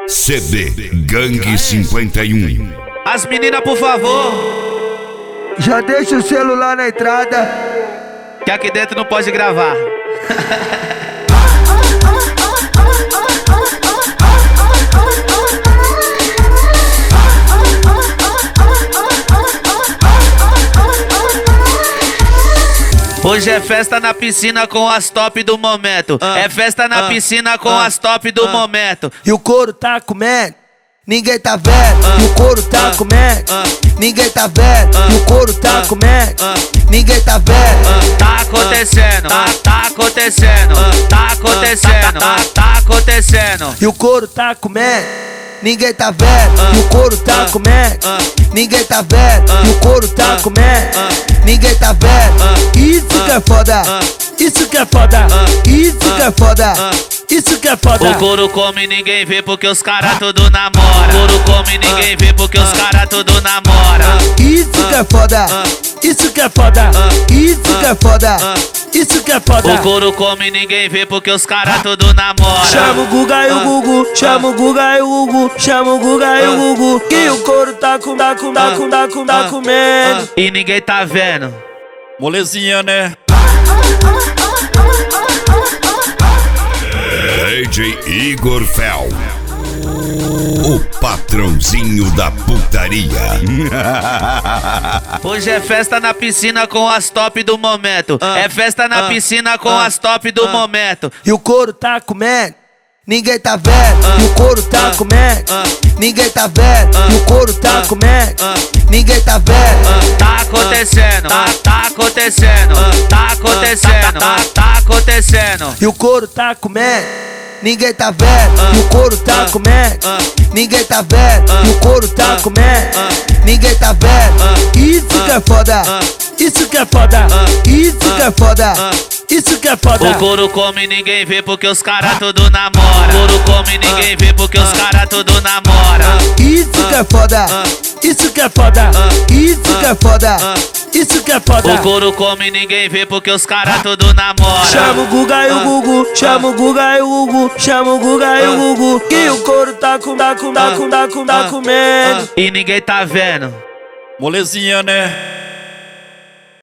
CD Gangue 51. As meninas, por favor, já deixa o celular na entrada, que aqui dentro não pode gravar. Hoje é festa na piscina com as top do momento. É festa na piscina com as top do momento. e o couro tá comendo, ninguém tá vendo. E o couro tá comendo, ninguém tá vendo. E o couro tá comendo, ninguém tá vendo. Tá acontecendo, tá acontecendo, tá acontecendo, tá acontecendo. E o couro tá comendo, ninguém tá vendo. E o couro tá comendo, ninguém tá vendo. E o couro tá comendo, ninguém tá vendo. Isso que é foda, isso que é foda, isso que é foda, isso que é foda. O couro come, ninguém vê porque os caras tudo namora. O couro come, ninguém vê porque os caras tudo namora. Isso que é foda, isso que é foda, isso que é foda, isso que é foda. O couro come, ninguém vê porque os caras tudo namora. Chama o Guga e o Gugu, chama o Guga e o Gugu, chama o Guga e o Gugu, que o couro tá comendo. E ninguém tá vendo. Molezinha, né? DJ Igor Fel, o patrãozinho da putaria. Hoje é festa na piscina com as top do momento. É festa na piscina com as top do momento. E o couro tá comendo, ninguém tá vendo. E o couro tá comendo, ninguém tá vendo. E o couro tá comendo, ninguém tá vendo. Tá acontecendo, tá acontecendo, tá acontecendo, tá acontecendo. E o couro tá comendo, ninguém tá vendo. E o couro tá comendo, ninguém tá vendo. E o couro tá comendo, ninguém tá vendo. Isso que é foda, isso que é foda, isso que é foda, isso que é foda. O couro come, ninguém vê porque os caras tudo namora. O couro come, ninguém vê porque os caras tudo namora. Isso que é foda, isso que é foda, isso que é foda, isso que é foda. O couro come, ninguém vê porque os caras tudo namora. Chama o Guga e o Gugu, chama o Guga e o Gugu, chama o Guga e o Gugu, que o couro tá comendo. E ninguém tá vendo. Molezinha, né?